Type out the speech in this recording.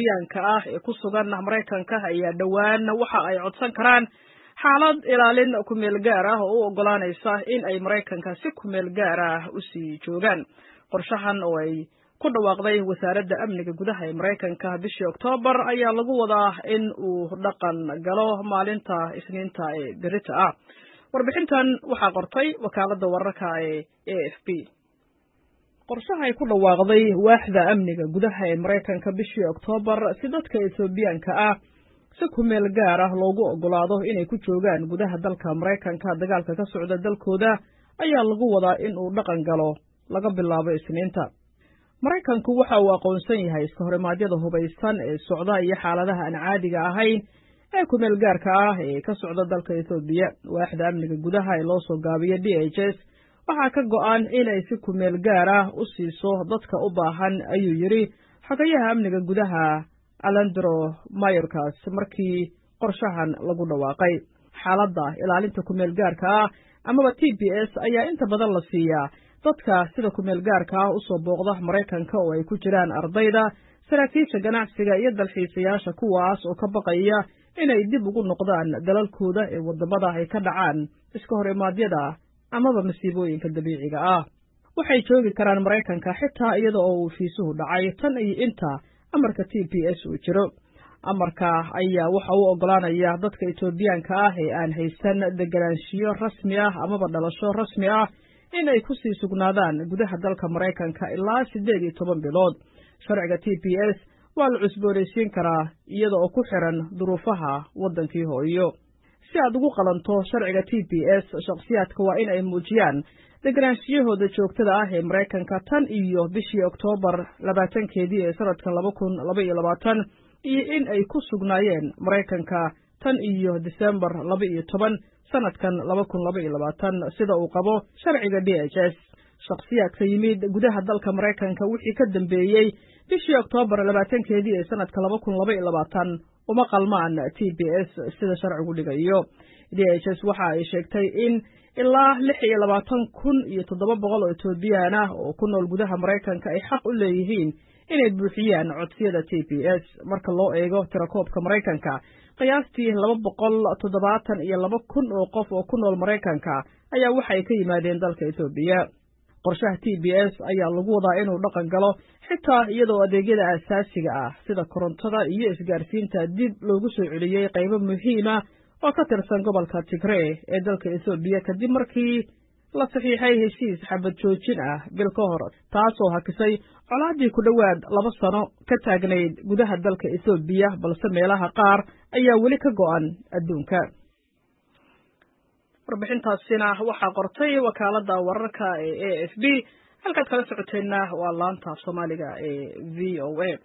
Etoobiyaanka ah ee ku sugan Mareykanka ayaa dhawaan waxa ay codsan karaan xaalad ilaalin ku meel gaar ah oo u ogolaanaysa in ay Mareykanka si ku meel gaar ah u sii joogaan. Qorshahan oo ay ku dhawaaqday wasaaradda amniga gudaha ee Mareykanka bishii Oktoobar ayaa lagu wadaa in uu dhaqan galo maalinta Isniinta ee berita ah. Warbixintan waxaa qortay wakaaladda wararka ee AFP. qorshaha ay ku dhawaaqday waaxda amniga gudaha ee Mareykanka bishii Oktoobar si dadka Etoobiyaanka ah si ku meel gaar ah loogu ogolaado inay ku joogaan gudaha dalka Mareykanka dagaalka ka socda dalkooda ayaa lagu wadaa in uu dhaqan galo laga bilaabo Isniinta. Mareykanku waxa uu aqoonsan yahay iska horimaadyada hubaysan ee socda iyo xaaladaha aan caadiga ahayn ee ku meel gaarka ah ee ka socda dalka Itoobiya. Waaxda amniga gudaha ee loo soo gaabiyo DHS waxaa ka go'an inay si ku meel gaar ah u siiso dadka u baahan, ayuu yiri xogayaha amniga gudaha Alejandro Mayorkas markii qorshahan lagu dhawaaqay. Xaaladda ilaalinta ku meel gaarka ah amaba TPS ayaa inta badan la siiyaa dadka sida ku meel gaarka ah u soo booqda Mareykanka oo ay ku jiraan ardayda, saraakiisha ganacsiga iyo dalxiisayaasha kuwaas oo ka baqaya inay dib ugu noqdaan dalalkooda ee wadamada ay ka dhacaan iska horimaadyada amaba masiibooyinka dabiiciga ah. Waxay joogi karaan Mareykanka xitaa iyada oo uu fiisuhu dhacay tan iyo inta amarka TPS uu jiro. Amarka ayaa waxa uu ogolaanaya dadka Etoobiyaanka ah ee aan haysan deganaanshiyo rasmi ah amaba dhalasho rasmi ah in ay ku sii sugnaadaan gudaha dalka Mareykanka ilaa 18 bilood. Sharciga TPS waa la cusboonaysiin karaa iyada oo ku xiran duruufaha wadankii hooyo. Si aad ugu qalanto sharciga TPS, shakhsiyaadka waa in ay muujiyaan deganaanshiyahooda joogtada ah ee Mareykanka tan iyo bishii Oktoobar 20 ee sanadkan 2022 iyo in ay ku sugnaayeen Mareykanka tan iyo Diseembar 12 sanadkan 2022 sida uu qabo sharciga DHS. Shakhsiyaadka yimid gudaha dalka Mareykanka wixii ka dambeeyay bishii Oktoobar 20 ee sanadka 2022 uma qalmaan TPS sida sharcigu dhigayo. DHS waxa ay sheegtay in ilaa 26,700 oo Etoobiyaan ah oo ku nool gudaha Mareykanka ay xaq u leeyihiin inay buuxiyaan codsiyada TPS. Marka loo eego tirakoobka Mareykanka, qiyaastii 272,000 oo qof oo ku nool Mareykanka ayaa waxay ka yimaadeen dalka Itoobiya. Qorshaha TPS ayaa lagu wadaa inuu dhaqan galo xitaa iyadoo adeegyada aasaasiga ah sida korontada iyo isgaarsiinta dib loogu soo celiyay qaybo muhiim ah oo ka tirsan gobolka Tigray ee dalka Itoobiya kadib markii la saxiixay heshiis xabad joojin ah bil ka hor, taasoo hakisay colaadii ku dhowaad 2 sano ka taagnayd gudaha dalka Itoobiya, balse meelaha qaar ayaa weli ka go'an adduunka. Warbixintaasina waxaa qortay wakaaladda wararka ee AFP. halkaad kala socoteenna waa laanta Soomaaliga ee VOA.